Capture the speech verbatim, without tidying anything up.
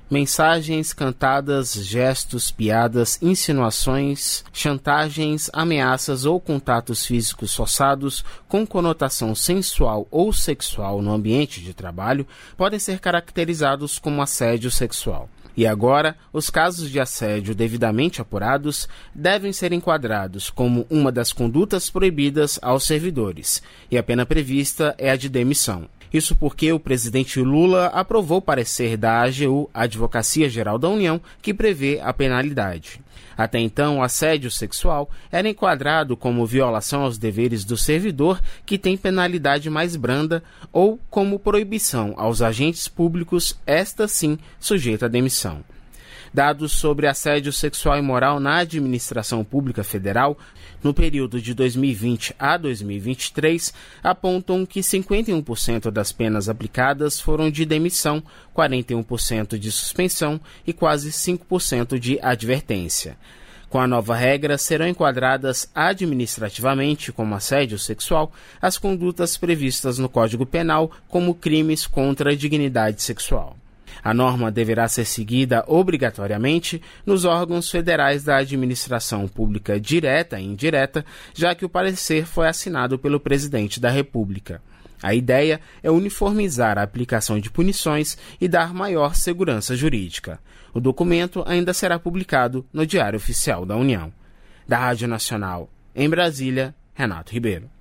mensagens cantadas, gestos, piadas, insinuações, chantagens, ameaças ou contatos físicos forçados com conotação sensual ou sexual no ambiente de trabalho podem ser caracterizados como assédio sexual. E agora, os casos de assédio devidamente apurados devem ser enquadrados como uma das condutas proibidas aos servidores, e a pena prevista é a de demissão. Isso porque o presidente Lula aprovou o parecer da A G U, Advocacia Geral da União, que prevê a penalidade. Até então, o assédio sexual era enquadrado como violação aos deveres do servidor, que tem penalidade mais branda, ou como proibição aos agentes públicos, esta sim sujeita à demissão. Dados sobre assédio sexual e moral na administração pública federal, no período de dois mil e vinte a dois mil e vinte e três, apontam que cinquenta e um por cento das penas aplicadas foram de demissão, quarenta e um por cento de suspensão e quase cinco por cento de advertência. Com a nova regra, serão enquadradas administrativamente como assédio sexual as condutas previstas no Código Penal como crimes contra a dignidade sexual. A norma deverá ser seguida obrigatoriamente nos órgãos federais da administração pública direta e indireta, já que o parecer foi assinado pelo presidente da República. A ideia é uniformizar a aplicação de punições e dar maior segurança jurídica. O documento ainda será publicado no Diário Oficial da União. Da Rádio Nacional, em Brasília, Renato Ribeiro.